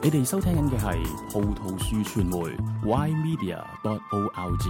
你哋收聽緊嘅係葡萄樹傳媒 ymedia.org。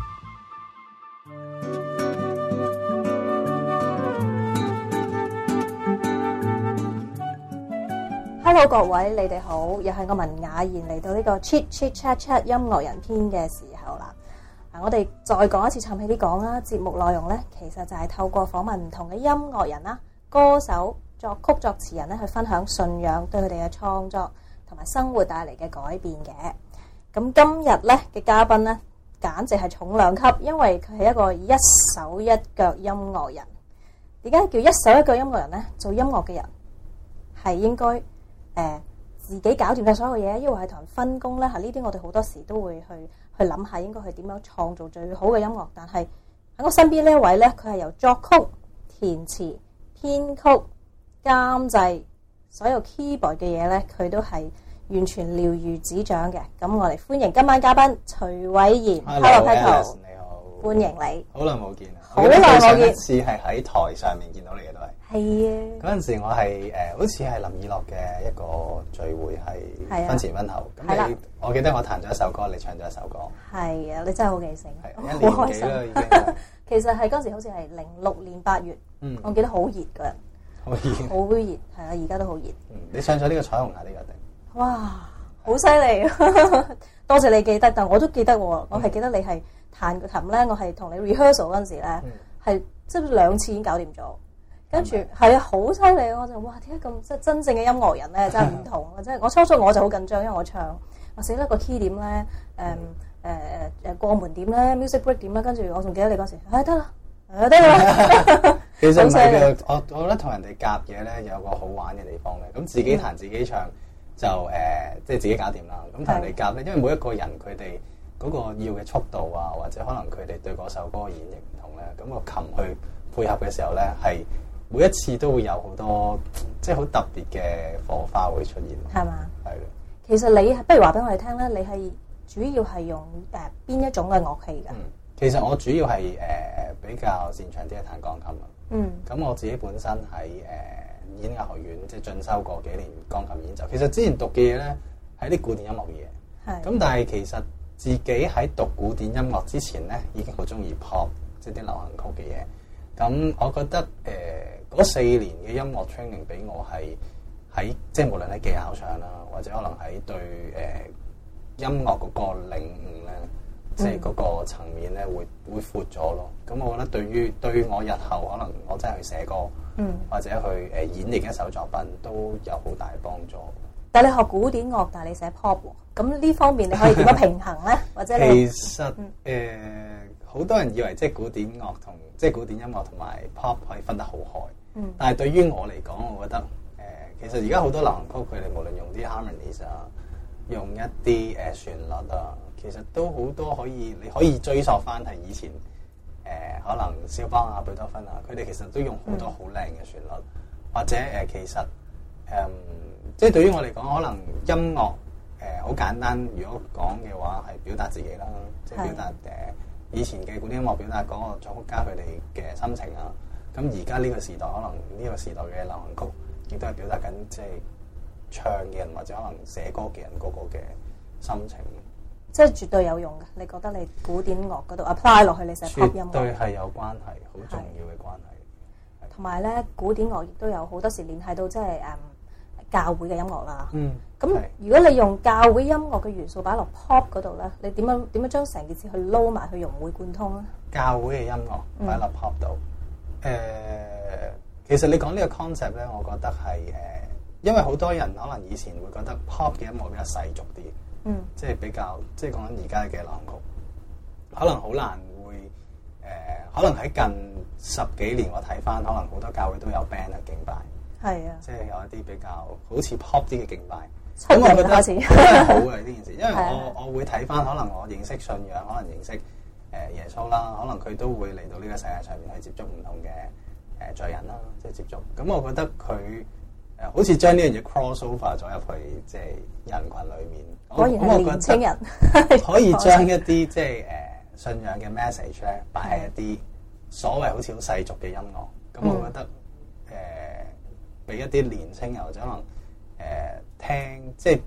Hello 各位，你哋好，又係我文雅賢嚟到呢個 Chit Chat Chat 音樂人篇嘅時候啦。我哋再講一次，沉氣啲講啦。節目內容呢，其實就係透過訪問唔同嘅音樂人啦、歌手、作曲作詞人咧，去分享信仰對佢哋嘅創作同埋生活帶嚟嘅改變嘅。咁今日呢嘅嘉賓呢，簡直係重量級，因為佢係一個一手一腳音樂人。點解叫一手一腳音樂人呢？做音樂嘅人係應該自己搞掂晒所有嘢，因為係同人分工咧。呢啲我哋好多時都會去諗下，應該係點樣創造最好嘅音樂。但係喺我身邊呢一位咧，佢係由作曲、填詞、編曲、監製，所有 keyboard 嘅嘢咧，佢都係完全了如指掌嘅。咁我哋歡迎今晚嘉賓徐偉賢。Hello Petal， 你好， 歡迎你。 好耐冇見啦， 好耐冇見。 一次係喺台上面見到你嘅都係。 係啊， 嗰陣時我係好似係林以樂嘅一個聚會，係婚前婚後。咁你我記得我彈咗一首歌，你唱咗一首歌。 係啊，你真係好記性， 係1年幾啦已經。 其實係嗰陣時好似係06年8月，我記得好熱嗰日， 好熱， 好熱，係啊，而家都好熱。 你唱咗呢個彩虹下呢個定？ 哇，好犀利！多謝你記得，但我都記得喎，我係記得你係彈個琴咧，我係同你 rehearsal 嗰陣時咧，係即係2次已經搞掂咗。跟住係啊，好犀利！我就哇，點解咁即係真正嘅音樂人咧，真係唔同啊！即係我初初我就好緊張，因為我唱我死啦個 key 點咧，過門點咧 music break 點咧，跟住我仲記得你嗰時，得啦，得啦。 其實唔係嘅，我覺得同人哋夾嘢咧有個好玩嘅地方嘅，咁自己彈自己唱就即係自己搞掂啦。咁同人哋夾咧，因為每一個人佢哋嗰個要嘅速度啊，或者可能佢哋對嗰首歌演繹唔同咧，咁個琴去配合嘅時候咧係。每一次都會有好多即係好特別嘅火花會出現， 係嘛？係嘅。 其實你不如話俾我哋聽咧，你係主要係用邊一種嘅樂器㗎？ 其實我主要係比較擅長啲係彈鋼琴啊。咁我自己本身喺演藝學院即係進修過幾年鋼琴演奏。其實之前讀嘅嘢咧係啲古典音樂嘅嘢。咁但係其實自己喺讀古典音樂之前咧，已經好中意 pop， 即係啲流行曲嘅嘢。咁我覺得嗰4年嘅音樂 training 俾我係喺即係無論喺技巧上啦，或者可能喺對音樂嗰個領悟咧，即係嗰個層面咧會闊咗咯。咁我覺得對我日後可能我真係去寫歌，或者去演繹一首作品都有好大幫助。 但係你學古典樂，但係你寫 pop 喎，咁呢方面你可以點樣平衡咧？或者你其實好多人以為即係古典樂同即係古典音樂同埋 pop 可以分得好開，但係對於我嚟講，我覺得其實而家好多流行曲佢哋無論用啲 harmonies 啊，用一啲旋律啊，其實都好多你可以追溯翻係以前可能肖邦啊、貝多芬啊，佢哋其實都用好多好靚嘅旋律，或者其實即係對於我嚟講，可能音樂好簡單，如果講嘅話係表達自己啦，即係表達以前嘅古典音樂表達嗰個作曲家佢哋嘅心情啊，咁而家呢個時代可能呢個時代嘅流行曲亦都係表達緊即係唱嘅人或者可能寫歌嘅人嗰個嘅心情， 即係絕對有用嘅。你覺得你古典樂嗰度 apply 落去你寫 pop 音樂， 絕對係有關係，好重要嘅關係。 同埋咧，古典樂亦都有好多時聯繫到即係教會嘅音樂啦。咁如果你用教會音樂嘅元素擺落 pop 嗰度咧，你點樣將成件事去撈埋去融會貫通咧？ 教會嘅音樂擺落 pop 度，其實你講呢個 concept 咧，我覺得係因為好多人可能以前會覺得 pop 嘅音樂比較世俗啲，即係比較即係講緊而家嘅流行曲，可能好難會可能喺近10幾年我睇翻，可能好多教會都有 band 去敬拜。 係啊， 即係有一啲比較好似 pop 啲嘅敬拜， 咁我覺得好嘅呢件事，因為我會睇翻，可能我認識信仰，可能認識耶穌啦，可能佢都會嚟到呢個世界上面去接觸唔同嘅罪人啦，即係接觸。咁我覺得佢好似將呢樣嘢 cross over 咗入去即係人群裏面。 果然係年青人， 可以將一啲即係信仰嘅 message 咧擺喺一啲所謂好似好世俗嘅音樂。咁我覺得俾一啲年青人或者可能聽，即係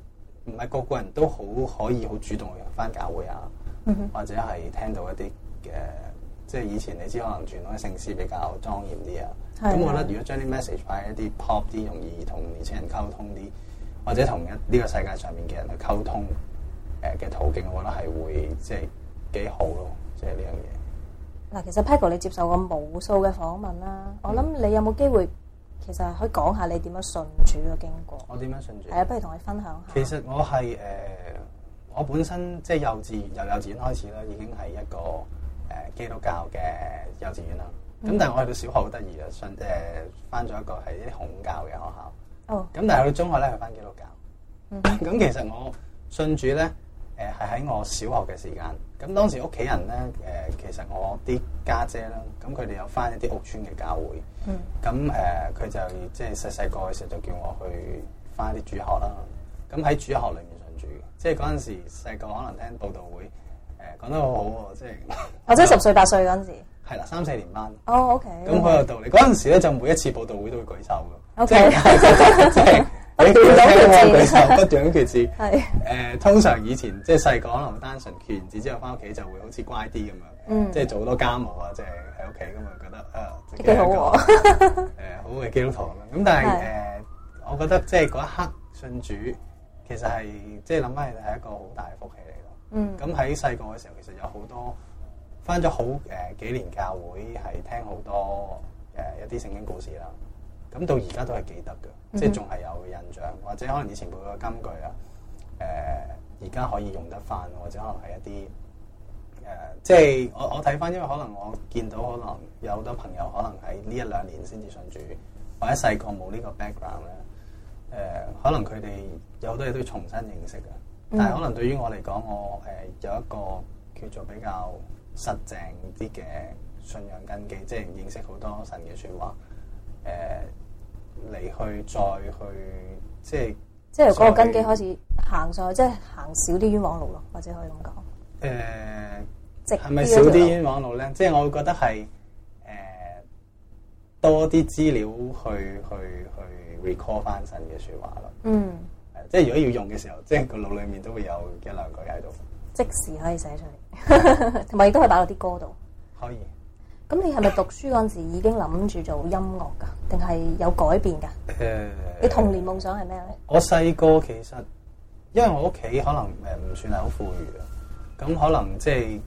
唔係個個人都好可以好主動去返教會啊，或者係聽到一啲即係以前你知可能傳統嘅聖詩比較莊嚴啲啊。咁我覺得如果將啲 message 擺喺一啲 pop 啲，容易同年輕人溝通啲，或者同呢個世界上面嘅人去溝通嘅途徑，我覺得係會即係幾好咯，即係呢樣嘢。 嗱，其實 Paco 你接受過無數嘅訪問啦，我諗你有冇機會其實可以講下你點樣信主嘅經過？ 我點樣信主？ 係啊，不如同你分享下。 其實我係我本身即係由幼稚園開始啦，已經係一個基督教嘅幼稚園啦。咁但係我去到小學好得意啊，返咗一個係啲孔教嘅學校。哦。咁但係去到中學咧，去返基督教。咁其實我信主咧，係喺我小學嘅時間。咁當時屋企人咧，其實我啲家姐啦，咁佢哋有返一啲屋村嘅教會。咁佢就即係細個嘅時候就叫我去返啲主學啦。咁喺主學裏面信主嘅，即係嗰陣時細個可能聽佈道會，講得好好喎，即係。 或者10歲8歲嗰陣時。 係啦，3、4年班。 哦，OK。 咁好有道理。嗰陣時咧，就每一次佈道會都會舉手嘅。 OK。 即係你舉手，不斷咁決志。 係。 通常以前即係細個可能單純決完志之後翻屋企就會好似乖啲咁樣。即係做好多家務啊，即係喺屋企咁啊，覺得幾好喎。 好嘅基督徒咁樣。咁但係我覺得即係嗰一刻信主，其實係即係諗翻係一個好大嘅福氣嚟咯。咁喺細個嘅時候，其實有好多。返咗好幾年教會，係聽好多一啲聖經故事啦。咁到而家都係記得嘅，即係仲係有印象，或者可能以前背個金句啊，而家可以用得返，或者可能係一啲即係我睇返，因為可能我見到可能有好多朋友可能喺呢1、2年先至信主，或者細個冇呢個 background 咧，可能佢哋有好多嘢都要重新認識嘅。但係可能對於我嚟講，我有一個叫做比較實淨啲嘅信仰根基，即係認識好多神嘅説話，嚟去再去即係嗰個根基開始行上去，即係行少啲冤枉路咯，或者可以咁講。係咪少啲冤枉路咧？ 即係我會覺得係多啲資料去 recall 翻神嘅説話咯。即係如果要用嘅時候，即係個腦裡面都會有1、2句喺度。 即時可以寫出嚟，同埋亦都可以擺落啲歌度。 可以。 咁你係咪讀書嗰陣時已經諗住做音樂㗎？定係有改變㗎？你童年夢想係咩咧？ 我細個其實，因為我屋企可能唔算係好富裕啊，咁可能即係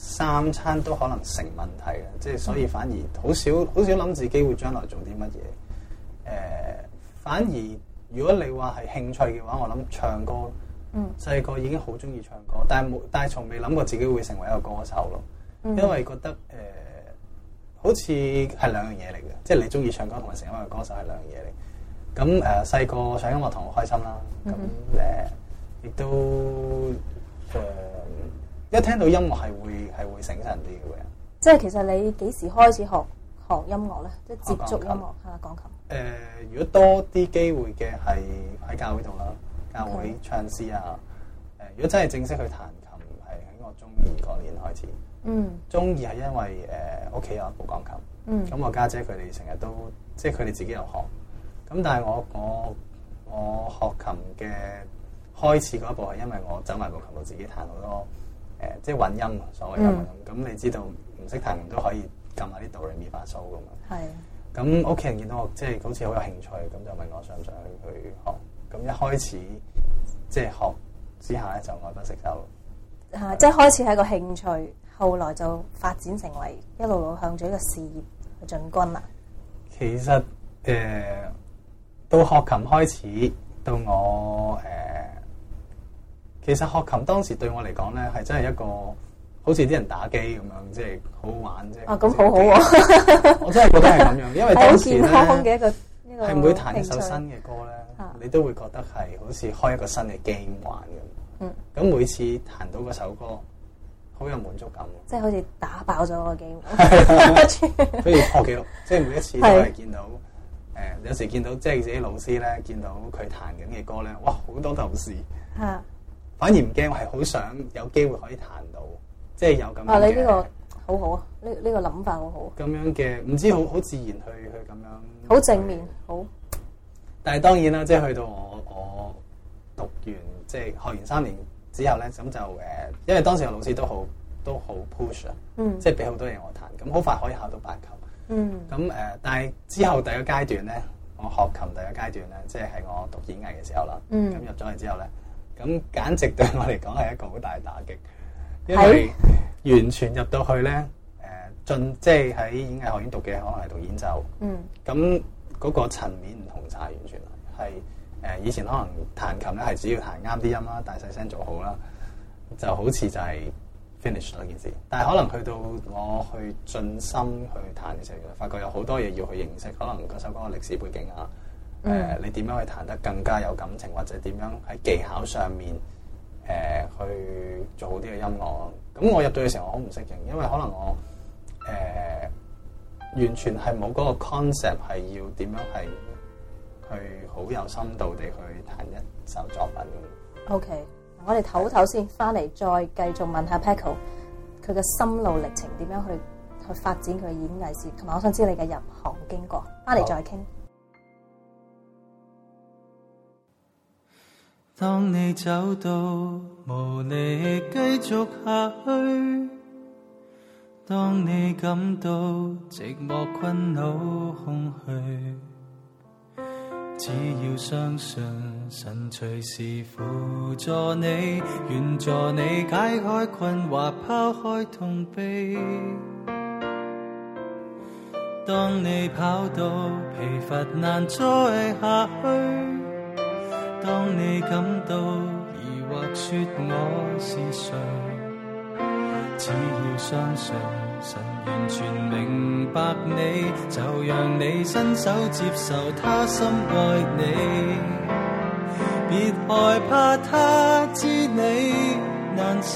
3餐都可能成問題啊，即係所以反而好少諗自己會將來做啲乜嘢。反而如果你話係興趣嘅話，我諗唱歌。細個已經好中意唱歌，但係從未諗過自己會成為一個歌手咯。因為覺得好似係兩樣嘢嚟嘅，即係你中意唱歌同埋成為一個歌手係兩樣嘢嚟。咁細個上音樂堂好開心啦。咁亦都一聽到音樂係會醒神啲嘅喎。 即係其實你幾時開始學音樂咧？即係接觸音樂係鋼琴。 如果多啲機會嘅係喺教會度啦。教會唱詩啊！如果真係正式去彈琴，係喺我中2嗰年開始。中2係因為屋企有一部鋼琴。咁我家姐佢哋成日都即係佢哋自己有學。咁但係我學琴嘅開始嗰一步係因為我走埋部琴度自己彈好多即係混音所謂嘅混音。咁你知道唔識彈琴都可以撳下啲哆來咪發蘇㗎嘛。係。咁屋企人見到我即係好似好有興趣，咁就問我想唔想去學。咁一開始即係學之下咧，就愛不釋手。 即係開始係一個興趣，後來就發展成為一路向住一個事業去進軍啦。 其實到學琴開始，到我其實學琴當時對我嚟講咧，係真係一個好似啲人打機咁樣，即係好好玩啫。 咁好好喎！ 我真係覺得係咁樣，因為當時咧係每彈一首新嘅歌咧。你都會覺得係好似開一個新嘅 game 玩咁。咁每次彈到嗰首歌，好有滿足感。即係好似打爆咗個 game，好似破紀錄。即係每一次都係見到有時見到即係自己老師咧，見到佢彈緊嘅歌咧，哇！好多頭視。反而唔驚，我係好想有機會可以彈到，即係有咁樣嘅。你呢個好好啊！呢個諗法好好。咁樣嘅唔知好自然去咁樣。好正面，好。但係當然啦，即係去到我讀完即即係學完3年之後咧，咁就因為當時個老師都好 push 啊，即係俾好多嘢我彈，咁好快可以考到8級。咁但係之後第二個階段咧，我學琴第二個階段咧，即係我讀演藝嘅時候啦。咁入咗去之後咧，咁簡直對我嚟講係一個好大打擊，因為完全入到去咧，即係喺演藝學院讀嘅，可能係讀演奏。咁嗰個層面唔同晒，完全係以前可能彈琴咧係只要彈啱啲音啦，大細聲做好啦，就好似就係 finish 咗件事。但係可能去到我去盡心去彈嘅時候，發覺有好多嘢要去認識，可能嗰首歌嘅歷史背景啊，你點樣去彈得更加有感情，或者點樣喺技巧上面去做好啲嘅音樂。咁我入到嘅時候我好唔適應，因為可能我完全係冇嗰個 concept 係要點樣係去好有深度地去彈一首作品。 OK， 我哋唞先，翻嚟再繼續問下 Paco 佢嘅心路歷程，點樣去發展佢嘅演藝事業，同埋我想知你嘅入行經過。翻嚟再傾。 當你走到無力繼續下去，當你感到寂寞困惱空虛，只要相信神隨時輔助你，願助你解開困惑，拋開痛悲。當你跑到疲乏難再下去，當你感到疑惑說我是誰，只要相信神完全明白你，就讓你伸手接受他深愛你。別害怕他知你難受，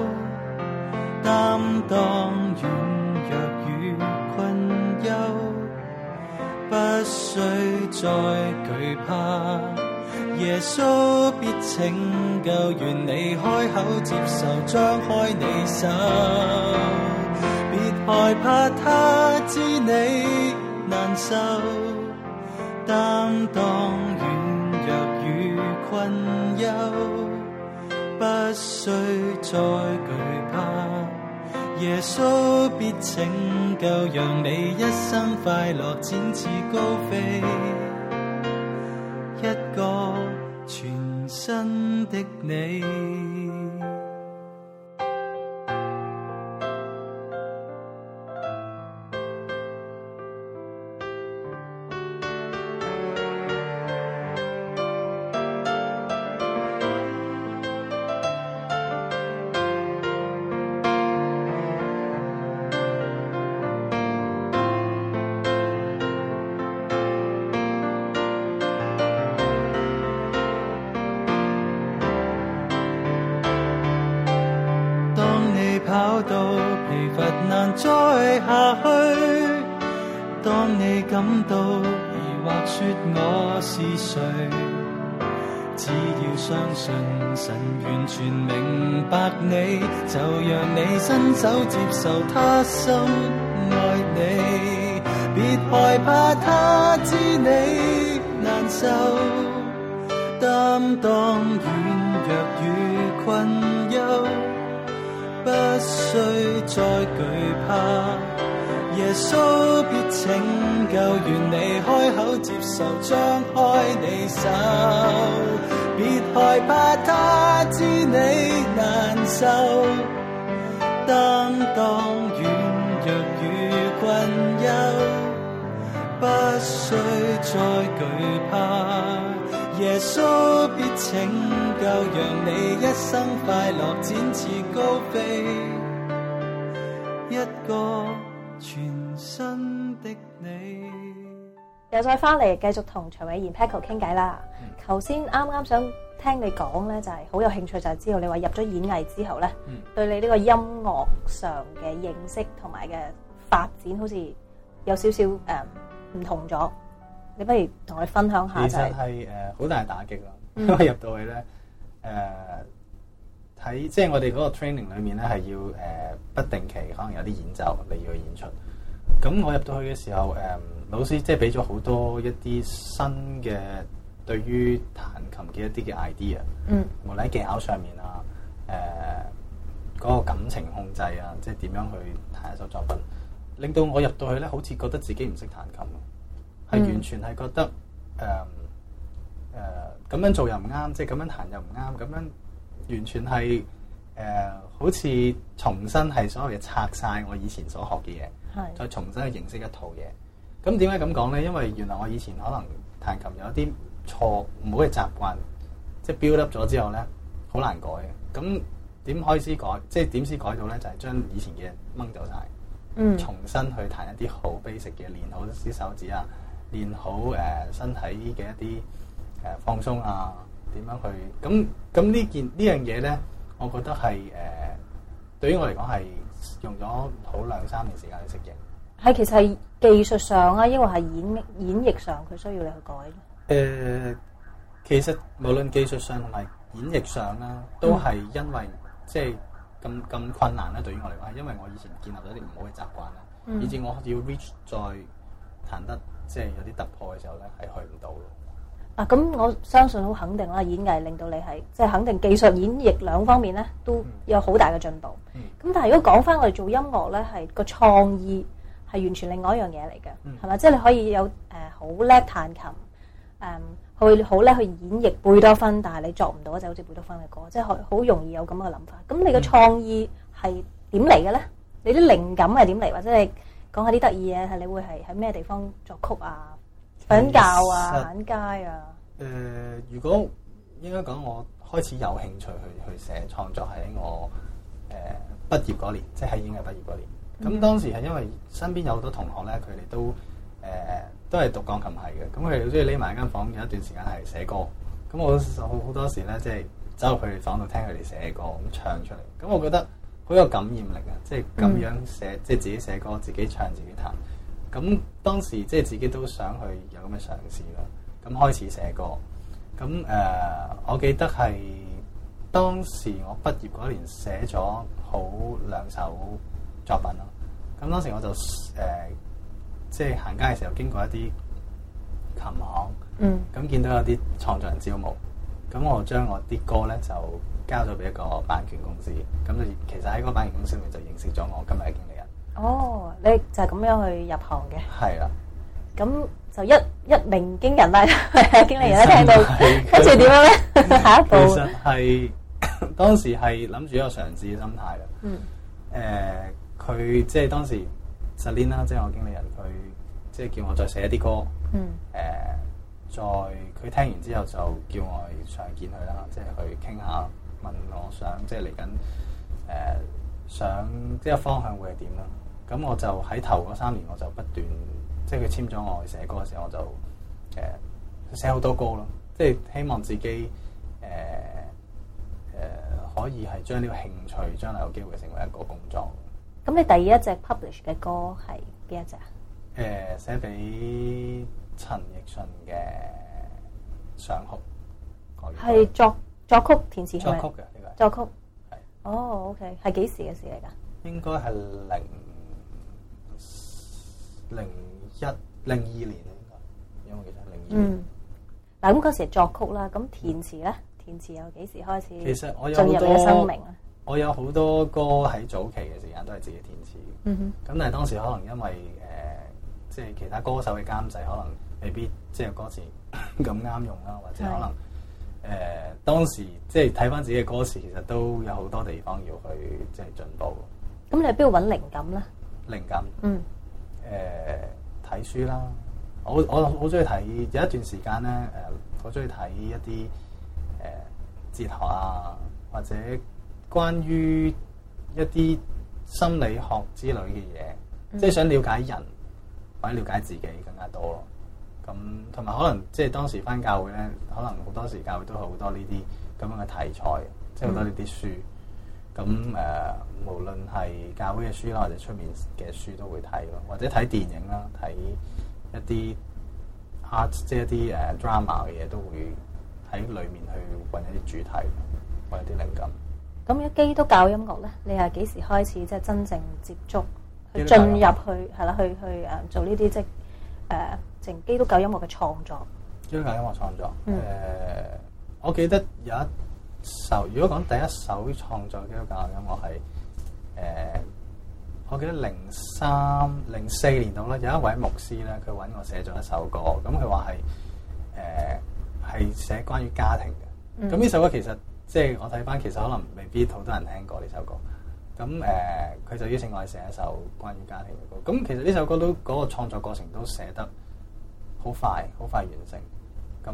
擔當軟弱與困憂，不需再懼怕，耶穌必拯救，願你開口接受，張開你手。別害怕他知你難受，擔當軟弱與困憂，不需再懼怕，耶穌必拯救，讓你一生快樂展翅高飛，一個全新的你。跑到疲乏難再下去，當你感到疑惑說我是誰，只要相信神完全明白你，就讓你伸手接受他深愛你。別害怕他知你難受，擔當軟弱與困憂，不需再懼怕，耶穌必拯救，願你開口接受，張開你手。別害怕他知你難受，擔當軟弱與困憂，不需再懼怕，耶穌必拯救，讓你一生快樂展翅高飛，一個全新的你。 又再翻嚟繼續同徐偉賢 Paco 傾偈啦。頭先啱啱想聽你講咧，就係好有興趣，就係知道你話入咗演藝之後咧，對你呢個音樂上嘅認識同埋嘅發展，好似有少少唔同咗。你不如同我哋分享下。 其實係好大打擊咯，因為入到去咧睇即係我哋嗰個 training 裏面咧係要不定期可能有啲演奏你要去演出。咁我入到去嘅時候，老師即係俾咗好多一啲新嘅對於彈琴嘅一啲嘅 idea，無論喺技巧上面啊，嗰個感情控制啊，即係點樣去彈一首作品，令到我入到去咧，好似覺得自己唔識彈琴，係完全係覺得咁樣做又唔啱，即係咁樣彈又唔啱，咁樣完全係好似重新係所有嘢拆晒我以前所學嘅嘢，再重新去認識一套嘢。咁點解咁講咧？因為原來我以前可能彈琴有一啲錯唔好嘅習慣，即係 build up 咗之後咧，好難改嘅。咁點開始改？即係點先改到咧？就係將以前嘅掹走晒，重新去彈一啲好 basic 嘅，練好啲手指啊，練好身體嘅一啲放鬆啊，點樣去咁呢樣嘢咧？我覺得係對於我嚟講係用咗好2-3年時間去適應。係其實係技術上啊，抑或係演繹上佢需要你去改？ 其實無論技術上同埋演繹上啦，都係因為即係咁困難啦。對於我嚟講，係因為我以前建立咗啲唔好嘅習慣啦，以至我要 reach 再彈得即係有啲突破嘅時候咧，係去唔到咯。 咁我相信好肯定啦，演藝令到你係即係肯定技術演繹兩方面咧都有好大嘅進步。咁但係如果講翻我哋做音樂咧，係個創意係完全另外一樣嘢嚟嘅，係咪？即係你可以有好叻彈琴，去好叻去演繹貝多芬，但係你作唔到就好似貝多芬嘅歌，即係好容易有咁嘅諗法。咁你嘅創意係點嚟嘅咧？你啲靈感係點嚟？或者你講下啲得意嘢係你會係喺咩地方作曲啊？瞓覺啊，行街啊。 如果應該講，我開始有興趣去寫創作喺我畢業嗰年，即係喺演藝畢業嗰年。咁當時係因為身邊有好多同學咧，佢哋都係讀鋼琴系嘅，咁佢哋好中意匿埋一間房，有一段時間係寫歌。咁我好多時咧，即係走入去房度聽佢哋寫歌，咁唱出嚟。咁我覺得好有感染力啊！即係咁樣寫，即係自己寫歌，自己唱，自己彈。咁當時即係自己都想去有咁嘅嘗試啦，咁開始寫歌。咁我記得係當時我畢業嗰年寫咗好2首作品咯。咁當時我就即係行街嘅時候經過一啲琴行，咁見到有啲創作人招募，咁我將我啲歌咧就交咗俾一個版權公司。咁就其實喺嗰個版權公司裏面就認識咗我今日嘅經理人。 哦，你就係咁樣去入行嘅？ 係啦。 咁就一鳴驚人啦，經理人一聽到，跟住點樣咧？下一步其實係當時係諗住一個嘗試嘅心態啦。佢即係當時 Celine 啦，即係我經理人，佢即係叫我再寫一啲歌。再佢聽完之後就叫我上見佢啦，即係去傾下，問我想即係嚟緊想即係方向會係點啦。咁我就喺頭嗰3年，我就不斷即係佢簽咗我去寫歌嘅時候，我就寫好多歌咯。即係希望自己可以係將呢個興趣將來有機會成為一個工作。 咁你第一隻 publish 嘅歌係邊一隻啊？ 寫俾陳奕迅嘅《上哭》。係作曲填詞係咪？ 作曲嘅呢個。作曲係。 哦 ，OK， 係幾時嘅事嚟㗎？ 應該係02年應該，因為其實02年。 嗱咁嗰時係作曲啦，咁填詞咧？填詞又幾時開始？ 其實我有進入你嘅生命啊！ 我有好多歌喺早期嘅時間都係自己填詞。咁但係當時可能因為即係其他歌手嘅監製可能未必即係歌詞咁啱用啦，或者可能當時即係睇翻自己嘅歌詞，其實都有好多地方要去即係進步。 咁你喺邊度揾靈感咧？ 靈感，睇書啦。我好中意睇，有一段時間咧，好中意睇一啲哲學啊，或者關於一啲心理學之類嘅嘢，即係想了解人或者了解自己更加多咯。咁同埋可能即係當時返教會咧，可能好多時教會都好多呢啲咁樣嘅題材，即係好多呢啲書。咁無論係教會嘅書啦，或者出面嘅書都會睇咯，或者睇電影啦，睇一啲 art， 即係一啲drama 嘅嘢，都會喺裏面去揾一啲主題，揾一啲靈感。 咁如果基督教音樂咧，你係幾時開始即係真正接觸，去進入去係啦，去做呢啲即係基督教音樂嘅創作？ 基督教音樂創作，我記得有一首，如果講第一首創作基督教音樂係我記得03、04年度啦，有一位牧師咧，佢揾我寫咗一首歌，咁佢話係寫關於家庭嘅。咁呢首歌其實即係我睇翻，其實可能未必好多人聽過呢首歌。咁佢就邀請我去寫一首關於家庭嘅歌。咁其實呢首歌都嗰個創作過程都寫得好快完成。咁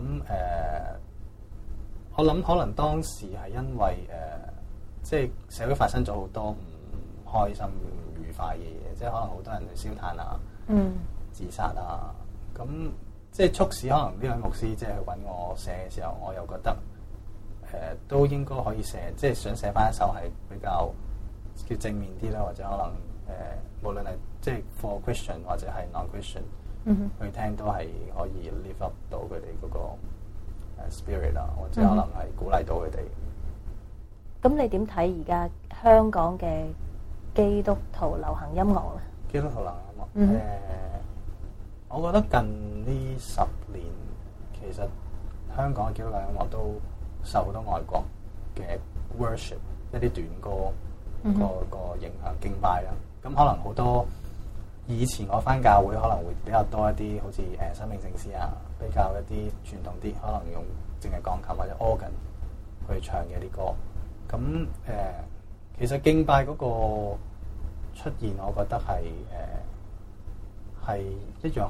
我諗可能當時係因為即係社會發生咗好多唔開心、唔愉快嘅嘢，即係可能好多人去燒炭啊、自殺啊。咁即係促使可能呢位牧師即係去揾我寫嘅時候，我又覺得都應該可以寫，即係想寫翻一首係比較叫正面啲啦，或者可能無論係即係 for Christian 或者係 non-Christian 去聽都係可以 lift up 到佢哋嗰個spirit 啊，或者可能係鼓勵到佢哋。 咁你點睇而家香港嘅基督徒流行音樂咧？ 基督徒流行音樂，我覺得近呢10年其實香港嘅基督教音樂都受好多外國嘅 worship 一啲短歌個影響敬拜啦。咁可能好多以前我返教會可能會比較多一啲好似生命聖詩啊，比較一啲傳統啲，可能用淨係鋼琴或者 organ 去唱嘅啲歌。咁其實敬拜嗰個出現，我覺得係一樣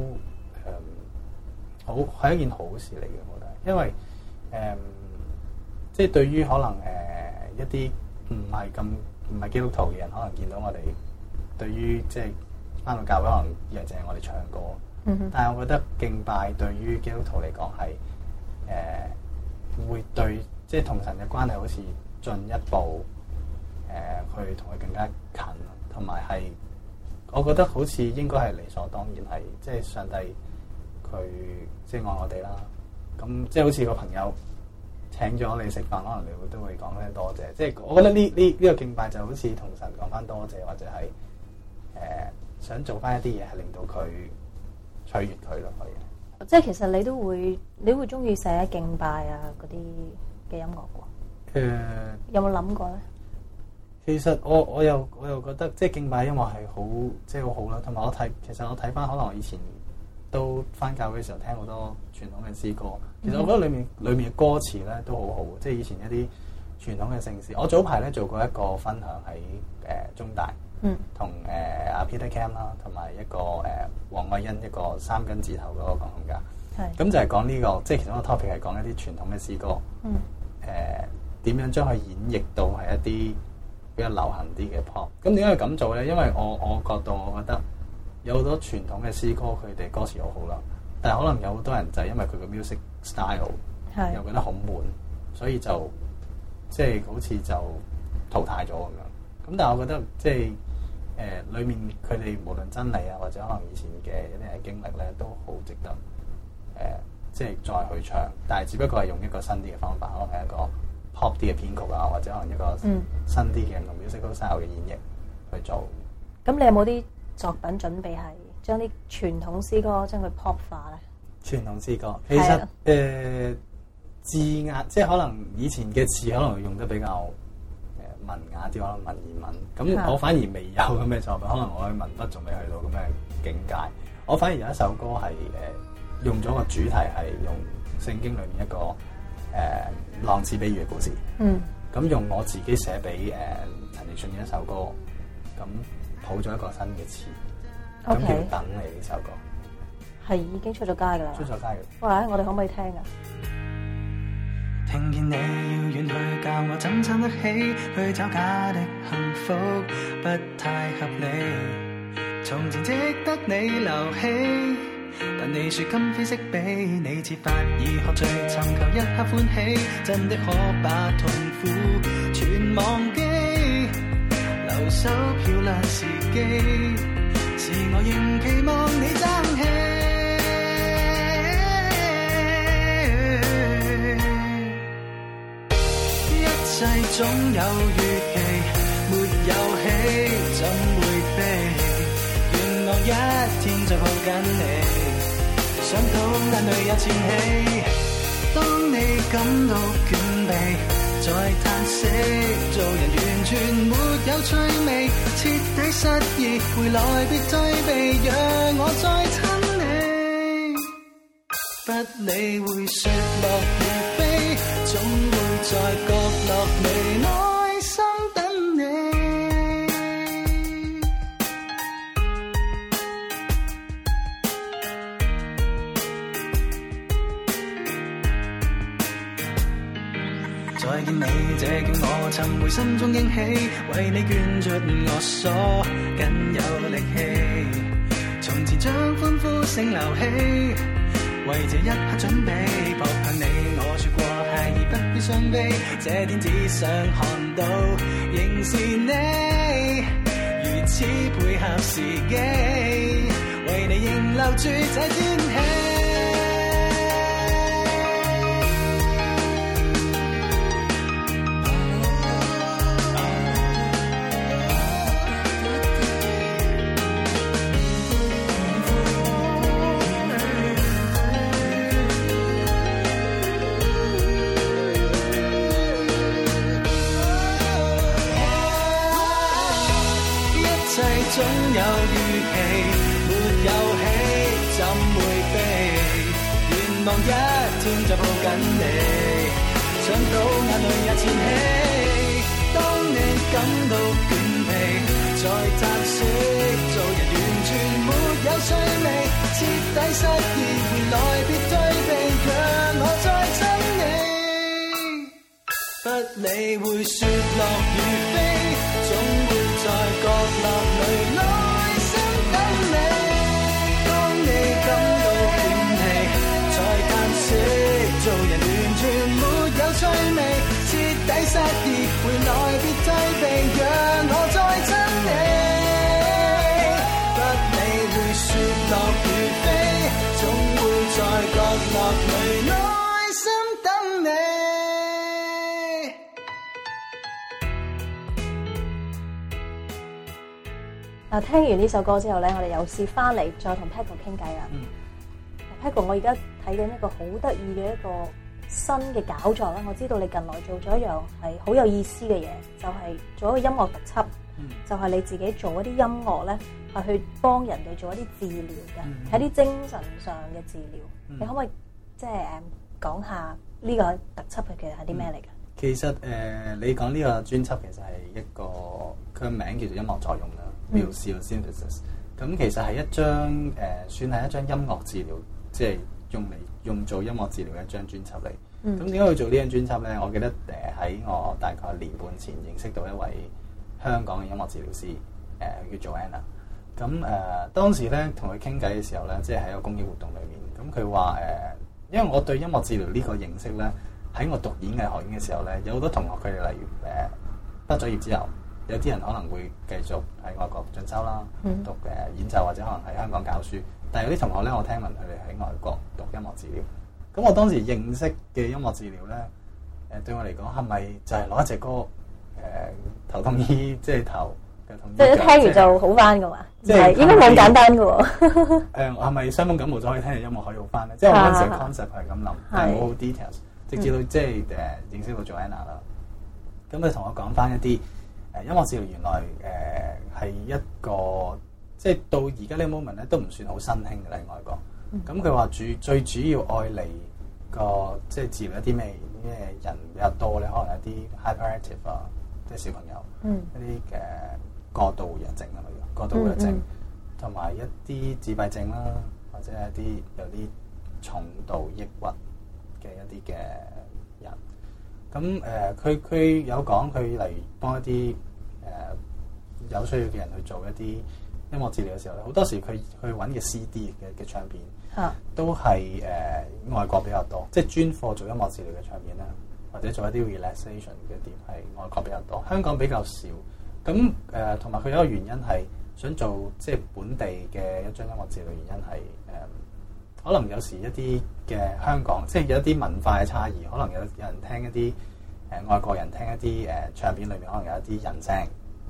係一件好事嚟嘅，我覺得，因為即係對於可能一啲唔係基督徒嘅人，可能見到我哋對於即係返到教會，可能以為淨係我哋唱歌。但係我覺得敬拜對於基督徒嚟講係會對即係同神嘅關係好似進一步去同佢更加近，同埋係我覺得好似應該係理所當然係即係上帝佢即係愛我哋啦。咁即係好似個朋友請咗你食飯，可能你都會講聲多謝。即係我覺得呢個敬拜就好似同神講翻多謝，或者係想做翻一啲嘢係令到佢取悅佢咯，可以。 即係其實你會中意寫敬拜啊嗰啲嘅音樂喎？有冇諗過咧？ 其實我又覺得即係敬拜音樂係好即係好好啦。同埋其實我睇翻可能我以前都翻教會嘅時候聽好多傳統嘅詩歌。其實我覺得裏面嘅歌詞咧都好好，即係以前一啲傳統嘅聖詩。我早排咧做過一個分享喺中大，同阿 Peter Cam 啦，同埋一個黃愛欣一個3根字頭嗰個講家。咁就係講呢個，即係其中一個 topic 係講一啲傳統嘅詩歌。點樣將佢演繹到係一啲比較流行啲嘅 pop？ 咁點解要咁做咧？因為我角度，我覺得有好多傳統嘅詩歌，佢哋歌詞好好啦，但係可能有好多人就係因為佢個 music style 又覺得好悶，所以就即係好似就淘汰咗咁樣。咁但係我覺得即係裏面佢哋無論真理啊，或者可能以前嘅一啲經歷咧，都好值得即係再去唱。但係只不過係用一個新啲嘅方法，可能係一個pop 啲嘅編曲啊，或者可能一個新啲嘅用 musical style 嘅演繹去做。 咁你有冇啲作品準備係將啲傳統詩歌將佢 pop 化咧？ 傳統詩歌其實字眼，即係可能以前嘅詞可能用得比較文雅啲，可能文言文。咁我反而未有咁嘅作品，可能我嘅文筆仲未去到咁嘅境界。我反而有一首歌係用咗個主題係用聖經裏面一個浪子比喻嘅故事，咁用我自己寫俾陳奕迅嘅一首歌，咁譜咗一個新嘅詞，咁叫等你呢首歌， 係已經出咗街噶啦， 出咗街嘅。 哇！我哋可唔可以聽啊？ 聽見你要遠去，教我怎撐得起，去找假的幸福不太合理，從前值得你留起。但你說今非昔比，你設法已喝醉，尋求一刻歡喜，真的可把痛苦全忘記，留守漂亮時機，是我仍期望你爭氣，一切總有預期，沒有戲怎會避，願望一天再抱緊你， 想到眼淚也濺起。當你感到倦疲，再嘆息，做人完全沒有趣味，徹底失意，回來別退避，讓我再親你。不理會雪落雨飛，總會在角落裏耐心等你。再見你，這叫我尋回心中驚喜，為你捐出我所僅有力氣。從前將歡呼聲留起，為這一刻準備，撲向你，我說過孩兒不必傷悲，這天只想看到仍是你，如此配合時機，為你仍留住這天氣。總有預期，沒有喜怎會悲？願望一天再抱緊你，想到眼淚也濺起。當你感到倦疲，再嘆息，做人完全沒有趣味，徹底失意，回來別退避，讓我再親你。不理會雪落雨飛，總會在角落裏耐心等你。當你感到倦疲，再嘆息，做人完全沒有趣味，徹底失意，回來別退避，讓我再親你。不理會雪落雨飛，總會在角落裏耐心等你。 聽完呢首歌之後咧，我哋又試翻嚟再同 Paco 傾偈啦。Paco， 我而家睇緊一個好得意嘅一個新嘅搞作啦。我知道你近來做咗一樣係好有意思嘅嘢，就係做一個音樂特輯，就係你自己做一啲音樂咧，係去幫人哋做一啲治療嘅，係啲精神上嘅治療。你可唔可以即係講下呢個特輯其實係啲咩嚟嘅？ 其實你講呢個專輯其實係一個佢嘅名叫做音樂作用啦。Musical Synthesis， 咁其實係一張算係一張音樂治療，即係用做音樂治療嘅一張專輯嚟。咁點解要做呢張專輯咧？我記得喺我大概年半前認識到一位香港嘅音樂治療師，叫 Joanna。咁當時咧同佢傾偈嘅時候咧，即係喺一個公益活動裏面，咁佢話因為我對音樂治療呢個認識咧，喺我讀演藝學院嘅時候咧，有好多同學佢哋例如畢咗業之後。有啲人可能會繼續喺外國進修啦，讀演奏或者可能喺香港教書。但係有啲同學咧，我聽聞佢哋喺外國讀音樂治療。咁我當時認識嘅音樂治療咧，對我嚟講係咪就係攞一隻歌頭痛醫，即係頭嘅痛醫？即係聽完就好翻㗎嘛？即係應該冇咁簡單㗎喎。 係咪傷風感冒就可以聽嘅音樂可以好翻咧？即係我嗰陣時 concept 係咁諗，但係冇好 details。直至到即係認識到 Joanna 啦，咁佢同我講翻一啲。音樂治療原來係一個即係到而家呢個 moment 咧都唔算好新興嘅喺外國。咁佢話最主要愛嚟個即係治療一啲咩人比較多咧，可能一啲 hyperactive 啊，即係小朋友，一啲過度活躍症係咪？過度活躍症同埋一啲自閉症啦，或者係一啲有啲重度抑鬱嘅一啲嘅人。咁佢有講佢例如幫一啲有需要嘅人去做一啲音樂治療嘅時候咧，好多時佢去揾嘅 CD 嘅唱片，都係外國比較多，即係專課做音樂治療嘅唱片啦，或者做一啲 relaxation 嘅碟係外國比較多，香港比較少。咁同埋佢有一個原因係想做即係本地嘅一張音樂治療，原因係可能有時一啲嘅香港，即係有一啲文化嘅差異，可能有人聽一啲外國人聽一啲唱片裏面可能有一啲人聲，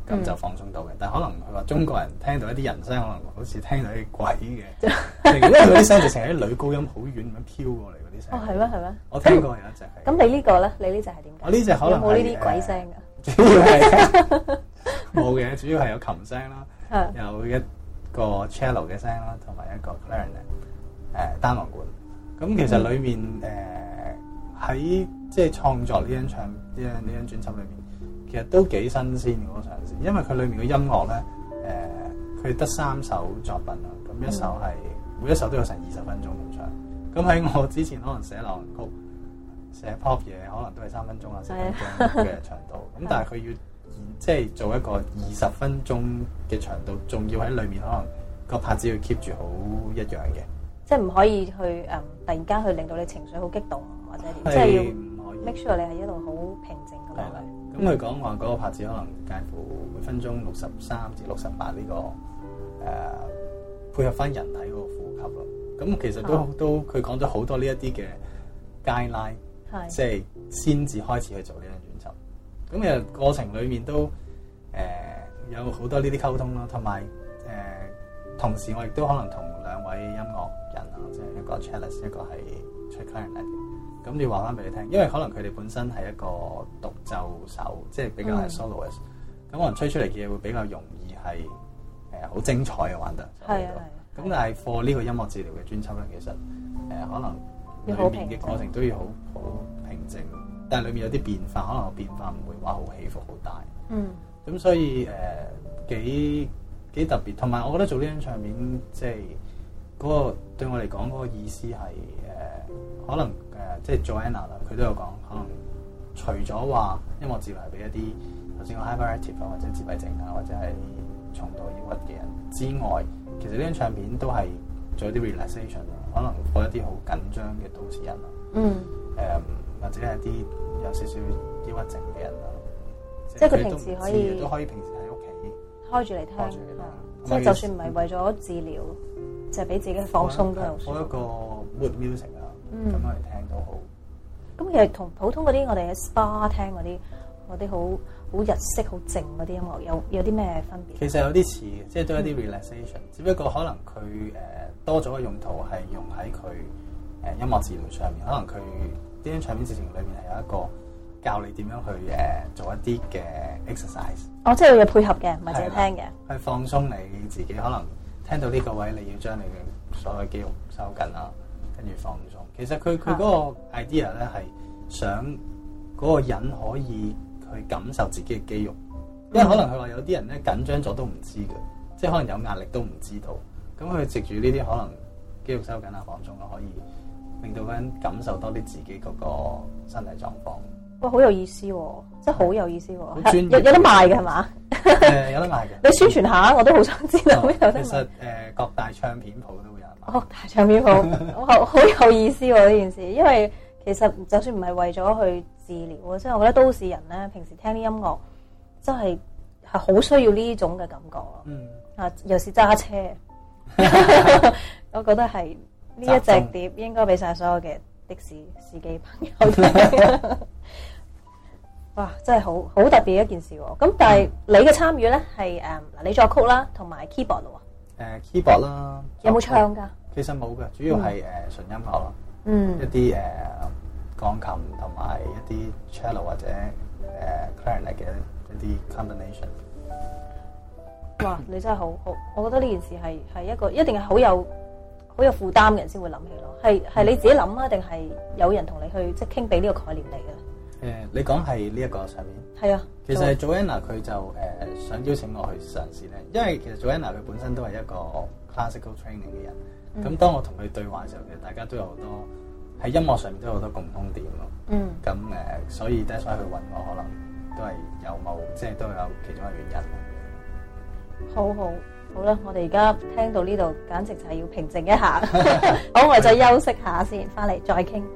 咁就放鬆到嘅。但係可能佢話中國人聽到一啲人聲，可能好似聽到啲鬼嘅，因為嗰啲聲直情係啲女高音好遠咁樣飄過嚟嗰啲聲。 哦，係咩？係咩？ 我聽過有一隻係。 咁你呢個咧？你呢隻係點解？ 我呢隻可能有冇呢啲鬼聲㗎？ 主要係冇嘅，主要係有琴聲啦，有一個 cello 嘅聲啦，同埋一個 clarinet 單簧管。咁其實裡面喺即係創作呢張專輯裏面，其實都幾新鮮嘅嗰個嘗試，因為佢裏面嘅音樂咧，佢得3首作品啦，咁一首係每一首都有成20分鐘咁長。咁喺我之前可能寫流行曲、寫 pop 嘢，可能都係3分鐘啊、4分鐘嘅長度。咁但係佢要即係做一個20分鐘嘅長度，仲要喺裏面可能個拍子要 keep 住好一樣嘅。即係唔可以去突然間去令到你情緒好激動或者點，即係要 make sure 你係一路好平靜咁樣。 咁佢講話嗰個拍子可能介乎每分鐘63至68呢個配合翻人體嗰個呼吸咯。咁其實都佢講咗好多呢一啲嘅 guideline，即係先至開始去做呢張專輯。咁其實過程裡面都有好多呢啲溝通啦，同埋同時我亦都可能同2位音樂人啊，即係一個 cellist， 一個係吹 clarinet 嘅。咁要話翻俾你聽，因為可能佢哋本身係一個獨奏手，即係比較係 soloist。咁可能吹出嚟嘅嘢會比較容易係好精彩嘅玩得。係啊係。咁但係 for 呢個音樂治療嘅專輯咧，其實可能裏面嘅過程都要好平靜，但係裏面有啲變化，可能個變化唔會話好起伏好大。咁所以幾特別，同埋我覺得做呢張唱片，即係嗰個對我嚟講嗰個意思係可能即係 Joanna 啦，佢都有講，可能除咗話音樂治療係俾一啲頭先個 hyperactive 啊，或者自閉症啊，或者係重度抑鬱嘅人之外，其實呢張唱片都係做一啲 relaxation 啊，可能幫一啲好緊張嘅都市人啊，或者係一啲有少少抑鬱症嘅人啊， 即係佢平時可以都可以平時喺屋企開住嚟聽，即係就算唔係為咗治療，就係俾自己放鬆都有。 放一個 mood music 啊，咁樣嚟聽都好。 咁其實同普通嗰啲我哋喺 SPA 聽嗰啲好日式好靜嗰啲音樂有啲咩分別？ 其實有啲似，即係都有啲 relaxation，只不過可能佢多咗嘅用途係用喺佢音樂治療上面，可能佢呢張唱片直情裏面係有一個教你點樣去做一啲嘅 exercise。 即係要配合嘅，唔係淨係聽嘅。 去放鬆你自己，可能聽到呢個位，你要將你嘅所有肌肉收緊啦，跟住放鬆。其實佢嗰個 idea 咧係想嗰個人可以去感受自己嘅肌肉，因為可能佢話有啲人咧緊張咗都唔知嘅，即係可能有壓力都唔知道。咁佢藉住呢啲可能肌肉收緊啊、放鬆啊，可以令到個人感受多啲自己嗰個身體狀況。 哇，好有意思喎！真係好有意思喎！ 有得賣嘅係嘛？ 有得賣嘅。 你宣傳下，我都好想知道。 其實各大唱片鋪都會有人賣。 大唱片鋪，好有意思喎呢件事，因為其實就算唔係為咗去治療，即係我覺得都市人咧平時聽啲音樂，真係好需要呢種嘅感覺。尤其是揸車，我覺得係呢一隻碟應該俾晒所有嘅的士司機朋友聽。哇！真係好特別一件事喎。咁但係你嘅參與咧係你作曲啦，同埋 keyboard 咯喎。keyboard 啦。 有冇唱㗎？ 其實冇嘅，主要係純音樂咯。一啲鋼琴同埋一啲 cello 或者clarinet 嘅一啲 combination。 哇！你真係好，我覺得呢件事係一個一定係好有負擔嘅人先會諗起咯。係你自己諗啊，定係有人同你去即係傾俾呢個概念嚟嘅？ 你講係呢一個上面？ 係啊， 其實 Joanna 佢就想邀請我去嘗試咧，因為其實 Joanna 佢本身都係一個 classical training 嘅人。咁當我同佢對話嘅時候，其實大家都有好多喺音樂上面都有好多共通點咯。咁所以 that's why 佢揾我，可能都係有某即係都有其中一個原因。 好啦，我哋而家聽到呢度，簡直就係要平靜一下。好，我哋再休息下先，翻嚟再傾。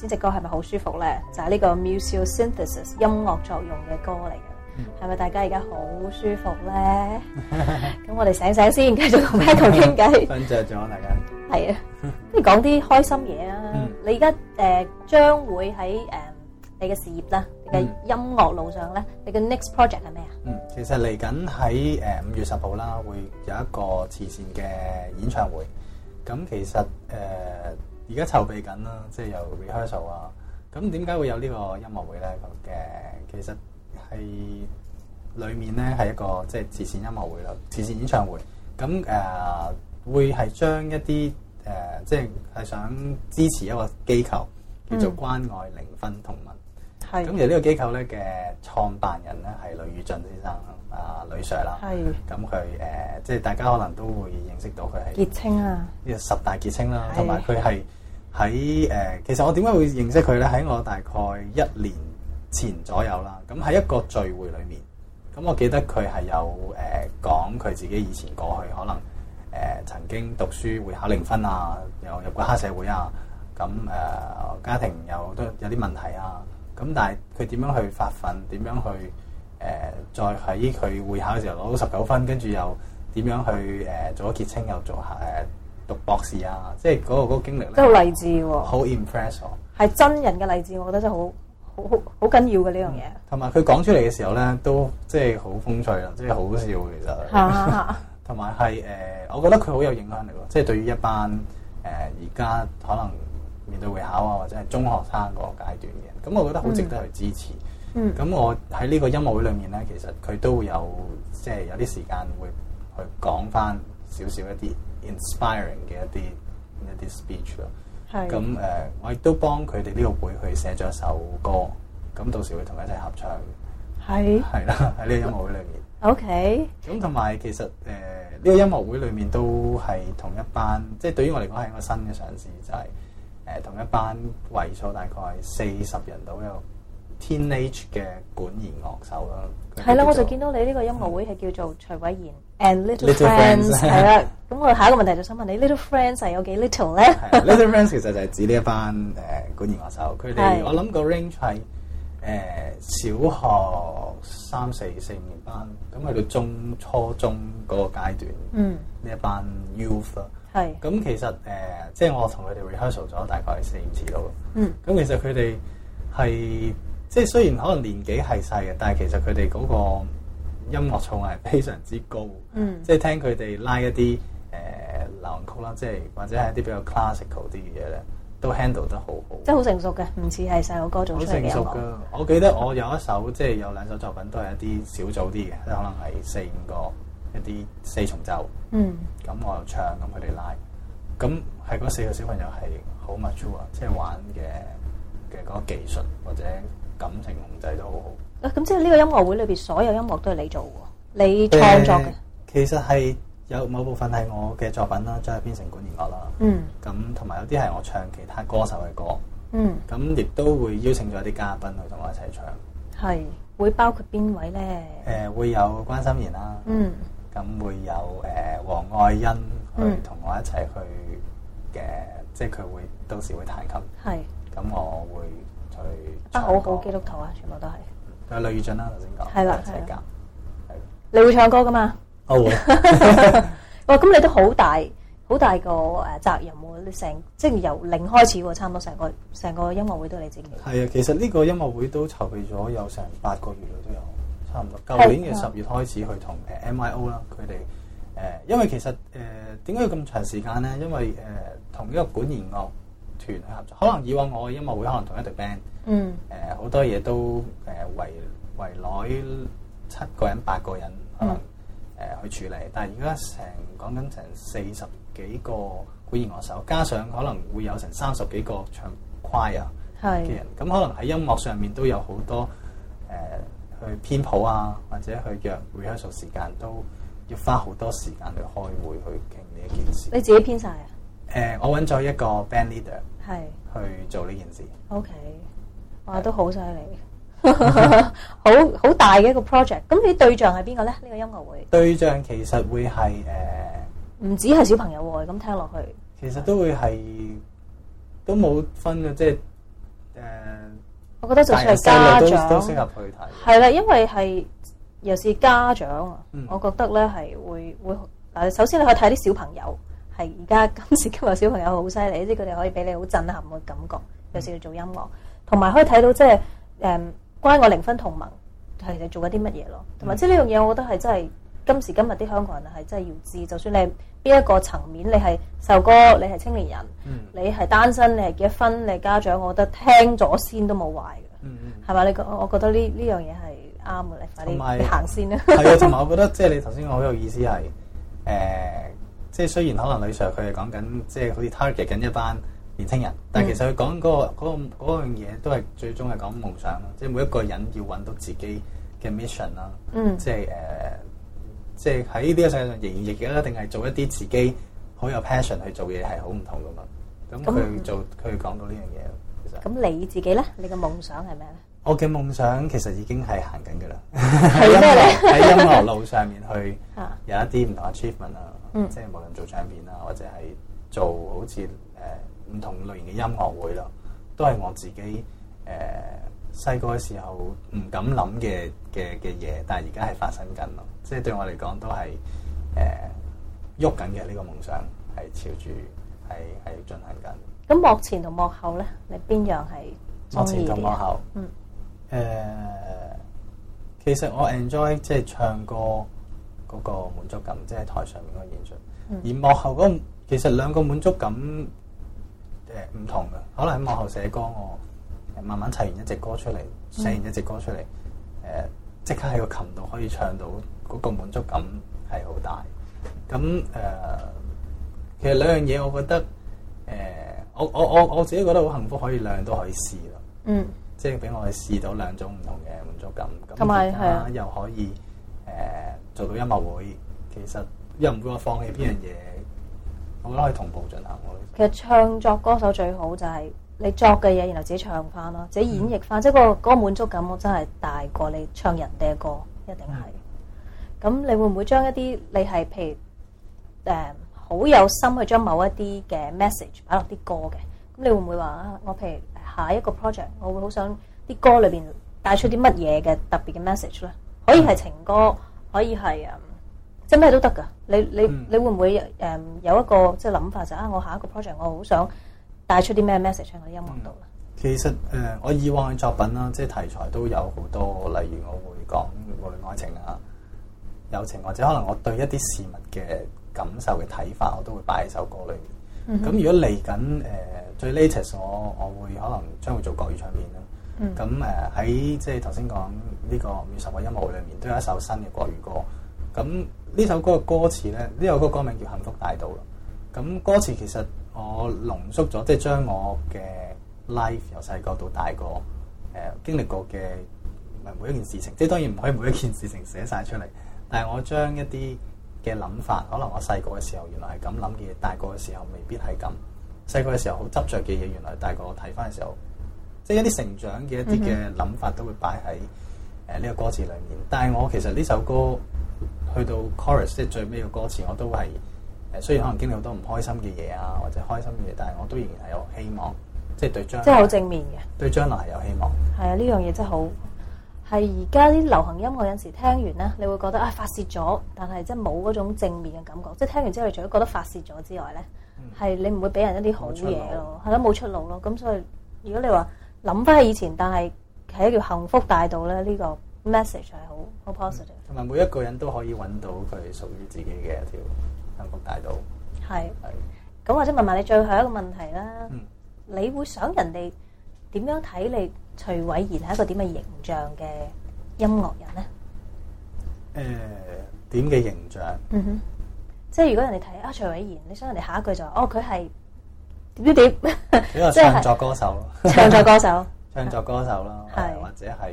先隻歌係咪好舒服咧？就係呢個 Musical Synthesis 音樂作用嘅歌嚟嘅，係咪大家而家好舒服咧？咁我哋醒醒先，繼續同 Michael 傾偈。 瞓着咗大家。 係啊，不如講啲開心嘢啊！你而家將會喺你嘅事業啦，你嘅音樂路上咧，你嘅 next project 係咩啊？ 其實嚟緊喺5月10號啦，會有一個慈善嘅演唱會。咁其實而家籌備緊啦，即係有 rehearsal 啊。咁點解會有呢個音樂會咧？其實係裡面咧係一個即係慈善音樂會啦，慈善演唱會。咁會係將一啲即係想支持一個機構叫做關愛零分同文。咁其實呢個機構咧嘅創辦人咧係呂宇俊先生呂 Sir 啦。咁佢即係大家可能都會認識到佢係傑青啊，呢個10大傑青啦，同埋佢係喺其實我點解會認識佢咧？喺我大概1年前左右啦。咁喺一個聚會裏面，咁我記得佢係有講佢自己以前過去可能曾經讀書會考0分啊，又入過黑社會啊，咁家庭都有啲問題啊。咁但係佢點樣去發奮？點樣去再喺佢會考嘅時候攞到19分，跟住又點樣去做咗傑青，又做讀博士啊！即係嗰個經歷咧， 真係好勵志喎， 好 impress 我。 係真人嘅勵志，我覺得真係好緊要嘅呢樣嘢。 同埋佢講出嚟嘅時候咧，都即係好風趣啦，即係好笑其實。同埋係我覺得佢好有影響力咯，即係對於一班而家可能面對會考啊，或者係中學生嗰個階段嘅。咁我覺得好值得去支持。咁我喺呢個音樂會裏面咧，其實佢都會有即係有啲時間會去講翻少少一啲 inspiring 嘅一啲 speech 咯。咁我亦都幫佢哋呢個會去寫咗一首歌，咁到時會同佢一齊合唱。係啦，喺呢個音樂會裏面。 OK。咁同埋其實呢個音樂會裏面都係同一班，即係對於我嚟講係一個新嘅嘗試，就係同一班為數大概40人到有 teenage 嘅管弦樂手啦。 係啦，我就見到你呢個音樂會係叫做徐偉賢 and Little Friends 係啦。咁我下一個問題就想問你 Little Friends 係有幾 little 咧 ？Little Friends 其實就係指呢一班管弦樂手，佢哋我諗個 range 係小學3、4、4、5年班，咁去到初中嗰個階段，呢一班 youth 啦。咁其實即係我同佢哋 rehearsal 咗大概4、5次咯。咁其實佢哋係即係雖然可能年紀係細嘅，但係其實佢哋嗰個音樂造詣係非常之高。即係聽佢哋拉一啲流行曲啦，即係或者係一啲比較 classical 啲嘅嘢咧，都 handle 得好好。即係好成熟嘅，唔似係細路哥做出嚟嘅音樂。 好成熟㗎！我記得我有一首即係有2首作品都係一啲小組啲嘅，即係可能係4、5個一啲4重奏。咁我又唱，咁佢哋拉，咁係嗰4個小朋友係好 mature，即係玩嘅嗰個技術或者感情控制都好好。 咁即係呢個音樂會裏邊所有音樂都係你做喎，你創作嘅？ 其實係有某部分係我嘅作品啦，將佢編成管弦樂啦。咁同埋有啲係我唱其他歌手嘅歌。咁亦都會邀請咗一啲嘉賓去同我一齊唱。係會包括邊位咧？ 會有關心妍啦。咁會有黃愛欣去同我一齊去嘅，即係佢會到時會彈琴。咁我會去唱歌。 好基督徒啊，全部都係。 有呂宇俊啦，頭先講。 係啦，係啦。你會唱歌㗎嘛？ 我會。 哇！咁你都好大個責任喎，你即係由零開始喎，差唔多成個音樂會都你自己。 係啊，其實呢個音樂會都籌備咗有成8個月都有。差唔多，舊年嘅10月開始去同MIO 啦，佢哋因為其實點解要咁長時間咧？因為同一個管弦樂團去合作，可能以往我嘅音樂會可能同一隊 band，好多嘢都圍內7個人、8個人可能去處理，但係而家講緊成40幾個管弦樂手，加上可能會有成30幾個唱 choir 嘅人，咁可能喺音樂上面都有好多去編譜啊，或者去約 rehearsal 時間，都要花好多時間去開會去傾呢一件事。 你自己編晒啊？ 我揾咗一個 band leader 去做呢件事。 OK， 哇，都好犀利，好大嘅一個 project。咁你對象係邊個咧？呢個音樂會對象其實會係唔止係小朋友喎，咁聽落去。 其實都會係都冇分嘅，即係我覺得就算係家長都適合去睇。 係啦，因為係尤其是家長啊，我覺得咧係會首先你可以睇啲小朋友，係而家今時今日小朋友好犀利，即係佢哋可以俾你好震撼嘅感覺。有時要做音樂，同埋可以睇到即係關愛零分同盟係做緊啲乜嘢咯。同埋即係呢樣嘢，我覺得係真係今時今日啲香港人係真係要知。就算你係邊一個層面，你係受歌，你係青年人，你係單身，你係結婚，你係家長，我覺得聽咗先都冇壞嘅，係咪？我覺得呢樣嘢係啱嘅，你快啲你行先啦。 係啊，同埋我覺得即係你頭先講好有意思係即係雖然可能呂 Sir 佢係講緊即係好似 target 緊一班年青人，但係其實佢講嗰樣嘢都係最終係講夢想咯，即係每一個人要揾到自己嘅 mission 啦，即係喺呢個世界上仍然亦一定係做一啲自己好有 passion 去做嘢係好唔同噶嘛。咁佢講到呢樣嘢，其實咁你自己咧，你嘅夢想係咩咧？ 我嘅夢想其實已經係行緊噶啦， 喺音樂路上面去有一啲唔同 achievement 啊，即係無論做唱片啊，或者係做好似唔同類型嘅音樂會咯，都係我自己細個嘅時候唔敢諗嘅嘢，但係而家係發生緊咯。即係對我嚟講都係喐緊嘅呢個夢想，係朝住係進行緊。 咁幕前同幕後咧，你邊樣係幕前同幕後？其實我 enjoy 即係唱歌嗰個滿足感，即係台上面嗰個演出。而幕後嗰個其實兩個滿足感唔同嘅，可能喺幕後寫歌，我慢慢砌完一隻歌出嚟，寫完一隻歌出嚟，即刻喺個琴度可以唱到，嗰個滿足感係好大。咁其實兩樣嘢，我覺得我自己覺得好幸福，可以兩樣都可以試咯。即係俾我哋試到兩種唔同嘅滿足感。 同埋係又可以做到音樂會，其實又唔會話放棄邊樣嘢，我覺得可以同步進行。 其實唱作歌手最好就係你作嘅嘢，然後自己唱翻咯，自己演繹翻，即係嗰個滿足感，我真係大過你唱人哋嘅歌，一定係。咁你會唔會將一啲你係譬如好有心去將某一啲嘅 message 擺落啲歌嘅？咁你會唔會話我譬如下一個 project，我會好想啲歌裏邊帶出啲乜嘢嘅特別嘅 message 咧？可以係情歌，可以係即係咩都得㗎。你會唔會有一個即係諗法就我下一個 project 我好想帶出啲咩 message 喺我啲音樂度咧？ 其實我以往嘅作品啦，即係題材都有好多，例如我會講無論愛情啊、友情，或者可能我對一啲事物嘅感受嘅睇法，我都會擺喺首歌裏面。咁如果嚟緊最 latest，我會可能將會做國語唱片啦。咁喺即係頭先講呢個50個音樂會裏面，都有一首新嘅國語歌。咁呢首歌嘅歌詞咧，呢首歌歌名叫《幸福大道》啦。咁歌詞其實我濃縮咗，即係將我嘅 life 由細個到大個經歷過嘅每一件事情，即係當然唔可以每一件事情寫晒出嚟，但係我將一啲嘅諗法，可能我細個嘅時候原來係咁諗嘅嘢，大個嘅時候未必係咁。細個嘅時候好執着嘅嘢，原來大個睇翻嘅時候，即係一啲成長嘅一啲嘅諗法都會擺喺呢個歌詞裏面。但係我其實呢首歌去到 chorus 即係最尾嘅歌詞，我都係雖然可能經歷好多唔開心嘅嘢啊，或者開心嘅嘢，但係我都仍然係有希望，即係對將來， 即係好正面嘅，對將來係有希望。 係啊，呢樣嘢真係好。係而家啲流行音樂有時聽完咧，你會覺得發泄咗，但係即係冇嗰種正面嘅感覺。即係聽完之後，你除咗覺得發泄咗之外咧，係你唔會俾人一啲好嘢咯，係咯，冇出路咯。咁所以如果你話諗翻起以前，但係係一條幸福大道咧，呢個 message 係好 positive。 同埋每一個人都可以揾到佢屬於自己嘅一條幸福大道。 係。咁或者問埋你最後一個問題啦，你會想人哋點樣睇你？徐偉賢係一個點嘅形象嘅音樂人咧？ 點嘅形象？ 即係如果人哋睇徐偉賢，你想人哋下一句就話佢係點點點， 比較唱作歌手咯。 唱作歌手， 唱作歌手啦，或者係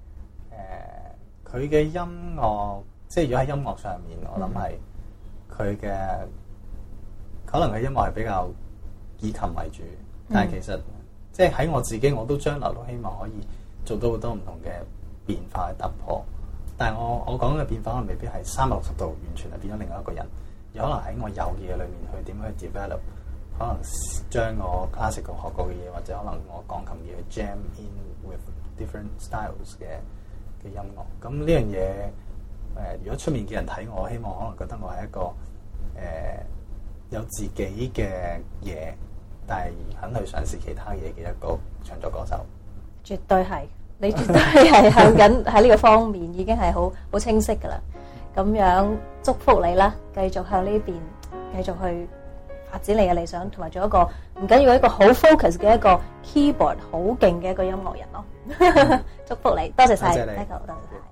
佢嘅音樂，即係如果喺音樂上面，我諗係佢嘅可能佢音樂係比較以琴為主，但係其實。即係喺我自己，我都將來都希望可以做到好多唔同嘅變化嘅突破。但係我講嘅變化可能未必係360度完全係變咗另外一個人，有可能喺我有嘅嘢裏面去點樣去 develop， 可能將我 classical 學過嘅嘢，或者可能我鋼琴嘢去 jam in with different styles 嘅音樂。咁呢樣嘢如果出面嘅人睇我，希望可能覺得我係一個有自己嘅嘢，但係肯去嘗試其他嘢嘅一個唱作歌手。 絕對係，你絕對係向緊喺呢個方面已經係好清晰㗎啦。咁樣祝福你啦，繼續向呢邊繼續去發展你嘅理想，同埋做一個唔緊要一個好 focus 嘅一個 keyboard 好勁嘅一個音樂人咯。祝福你，多謝晒 Michael， 多謝晒。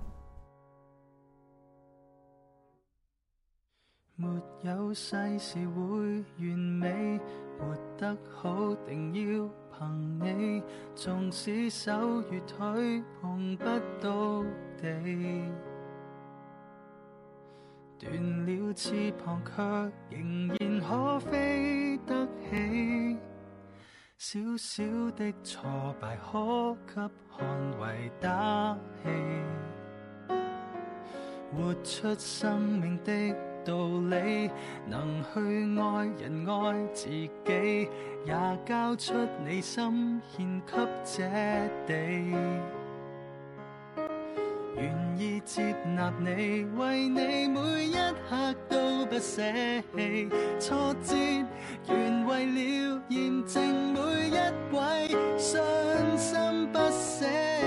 沒有世事會完美，活得好定要憑你，縱使手與腿碰不到地，斷了翅膀卻仍然可飛得起，小小的挫敗可給看為打氣，活出生命的道理，能去愛人愛自己，也交出你心獻給這地，願意接納你，為你每一刻都不捨棄，挫折願為了驗證每一位信心不死。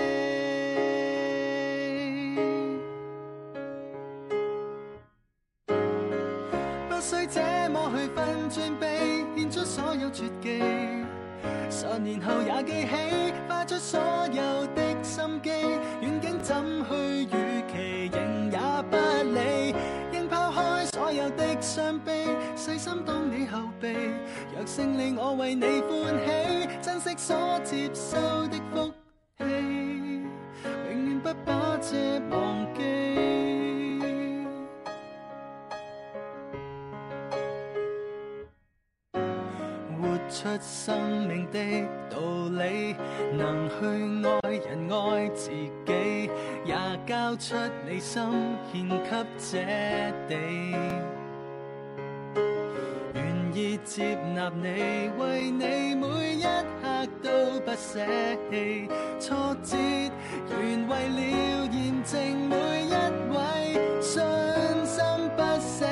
需這麼去分轉避，獻出所有絕技，10年後也記起，花出所有的心機，遠景怎去預期，仍也不理，應拋開所有的傷悲，細心當你後備，若勝利我為你歡喜，珍惜所接受的福氣，永遠不把這忘記。出生命的道理，能去愛人愛自己，也交出你心獻給這地，願意接納你，為你每一刻都不捨棄，挫折願為了驗證每一位信心不捨。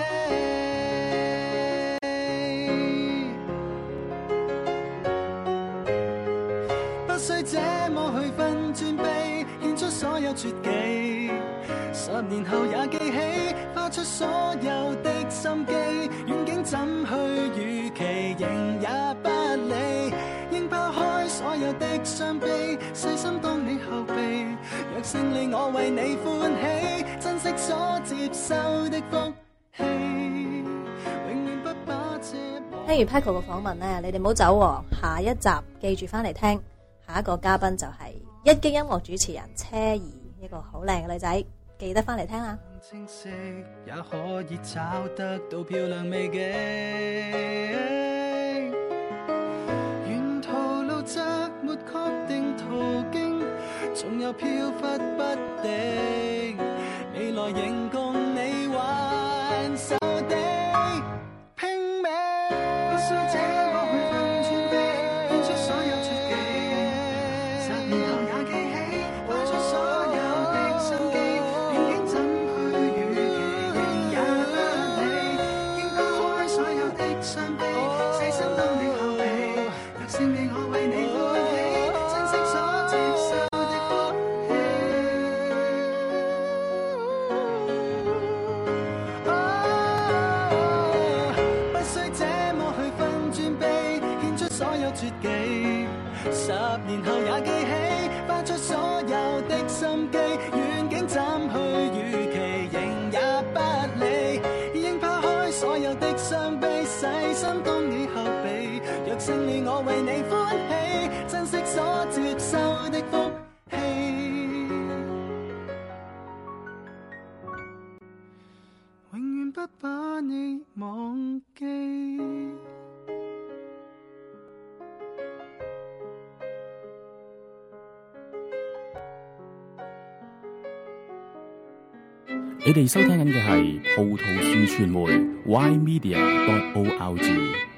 需這麼去分轉避，獻出所有絕技，10年後也記起，花出所有的心機，遠景怎去預期，仍也不理，應拋開所有的傷悲，細心當你後備，若勝利我為你歡喜，珍惜所接受的福氣，永遠不把這聽完 Paco 嘅訪問咧，你哋唔好走喎，下一集記住翻嚟聽。下一個嘉賓就係一擊音樂主持人車兒，一個好靚嘅女仔，記得翻嚟聽啦。 清晰也可以找得到漂亮美景，沿途路窄沒確定途徑，總有飄忽不定，未來仍共你挽手的拼命，不需這麼去分寸地獻出所有絕技，10年後也記起，花出所有的心機，遠景怎去預期，仍也不理，應拋開所有的傷悲，細心當你後備，若勝利我為你歡喜，珍惜所接受的福氣，不需這麼去分轉避，獻出所有絕技，10年後也記起，花出所有的心機，遠景怎去預期，仍也不理，應拋開所有的傷悲，細心當你後備，若勝利我為你歡喜，珍惜所接受的福氣，永遠不把你忘記。 你哋收聽緊嘅係葡萄樹傳媒 ymedia.org。